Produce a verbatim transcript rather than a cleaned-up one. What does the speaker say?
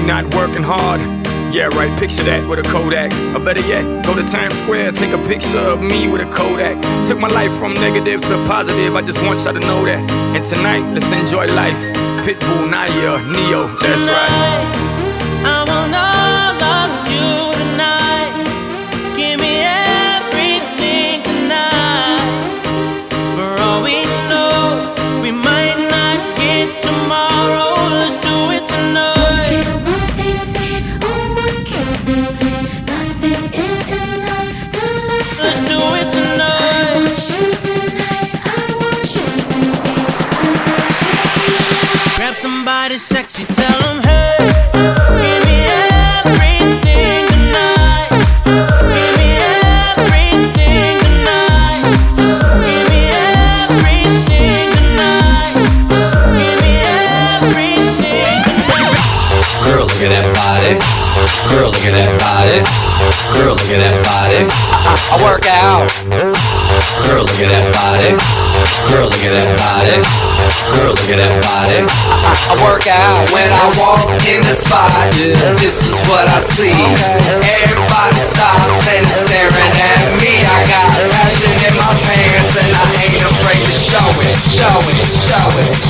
not working hard. Yeah, right, picture that with a Kodak. Or better yet, go to Times Square, take a picture of me with a Kodak. Took my life from negative to positive, I just want y'all to know that. And tonight, let's enjoy life. Pitbull, Naya, Neo, that's right. I want all of you tonight. Give me everything tonight. For all we know, we might not get tomorrow. Let's do it tonight. Somebody sexy, tell them, hey, give me everything tonight. Give me everything tonight. Give me everything tonight. Give me everything tonight. Girl, look at that body. Girl, look at that body. Girl, look at that body. I, I, I work out. Girl, look at that body. Girl, look at that body. Girl, look at that body. I, I, I work out when I walk in the spot. This is what I see. Everybody stops and is staring at me. I got passion in my pants and I ain't afraid to show it, show it, show it.